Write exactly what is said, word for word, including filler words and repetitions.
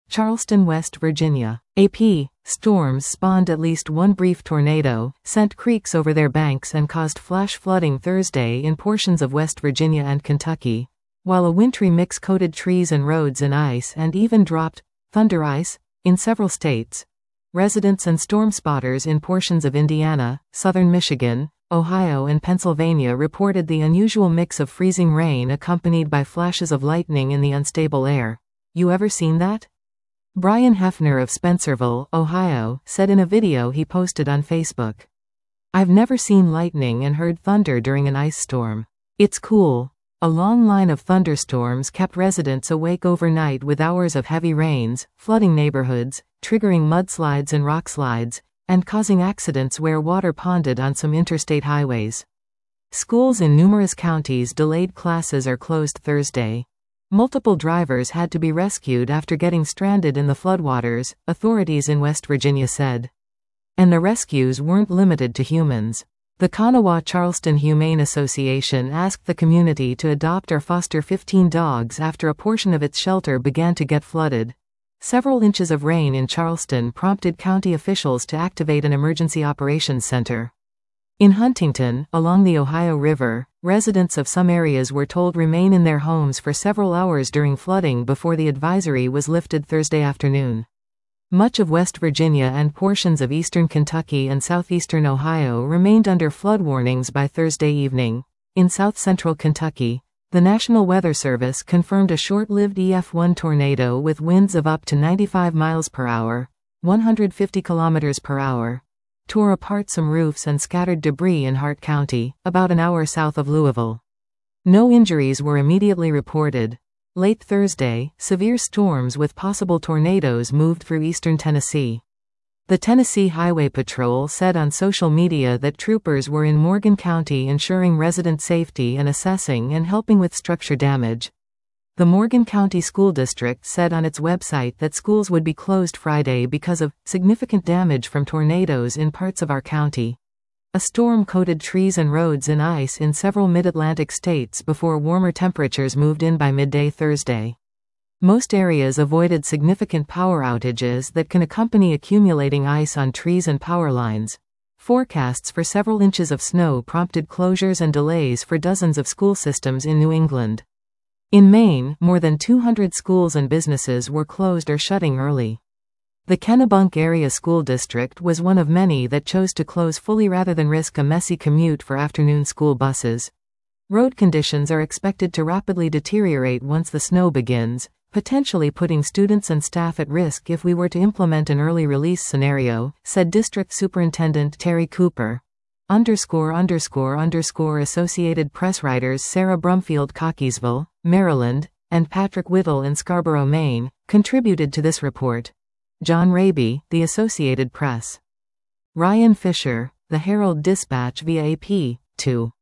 Charleston, West Virginia. A P. Storms spawned at least one brief tornado, sent creeks over their banks and caused flash flooding Thursday in portions of West Virginia and Kentucky, while a wintry mix coated trees and roads in ice and even dropped thunder ice in several states. Residents and storm spotters in portions of Indiana, southern Michigan, Ohio and Pennsylvania reported the unusual mix of freezing rain accompanied by flashes of lightning in the unstable air. You ever seen that? Brian Hefner of Spencerville, Ohio, said in a video he posted on Facebook. I've never seen lightning and heard thunder during an ice storm. It's cool. A long line of thunderstorms kept residents awake overnight with hours of heavy rains, flooding neighborhoods, triggering mudslides and rockslides, and causing accidents where water ponded on some interstate highways. Schools in numerous counties delayed classes or closed Thursday. Multiple drivers had to be rescued after getting stranded in the floodwaters, authorities in West Virginia said. And the rescues weren't limited to humans. The Kanawha-Charleston Humane Association asked the community to adopt or foster fifteen dogs after a portion of its shelter began to get flooded. Several inches of rain in Charleston prompted county officials to activate an emergency operations center. In Huntington, along the Ohio River, residents of some areas were told remain in their homes for several hours during flooding before the advisory was lifted Thursday afternoon. Much of West Virginia and portions of eastern Kentucky and southeastern Ohio remained under flood warnings by Thursday evening. In south-central Kentucky, the National Weather Service confirmed a short-lived E F one tornado with winds of up to ninety-five miles per hour, one hundred fifty kilometers per hour, tore apart some roofs and scattered debris in Hart County, about an hour south of Louisville. No injuries were immediately reported. Late Thursday, severe storms with possible tornadoes moved through eastern Tennessee. The Tennessee Highway Patrol said on social media that troopers were in Morgan County ensuring resident safety and assessing and helping with structure damage. The Morgan County School District said on its website that schools would be closed Friday because of significant damage from tornadoes in parts of our county. A storm coated trees and roads in ice in several mid-Atlantic states before warmer temperatures moved in by midday Thursday. Most areas avoided significant power outages that can accompany accumulating ice on trees and power lines. Forecasts for several inches of snow prompted closures and delays for dozens of school systems in New England. In Maine, more than two hundred schools and businesses were closed or shutting early. The Kennebunk Area School District was one of many that chose to close fully rather than risk a messy commute for afternoon school buses. Road conditions are expected to rapidly deteriorate once the snow begins, potentially putting students and staff at risk if we were to implement an early release scenario, said District Superintendent Terry Cooper. Underscore underscore underscore Associated Press writers Sarah Brumfield Cockeysville, Maryland, and Patrick Whittle in Scarborough, Maine, contributed to this report. John Raby, The Associated Press. Ryan Fisher, The Herald Dispatch via A P. two.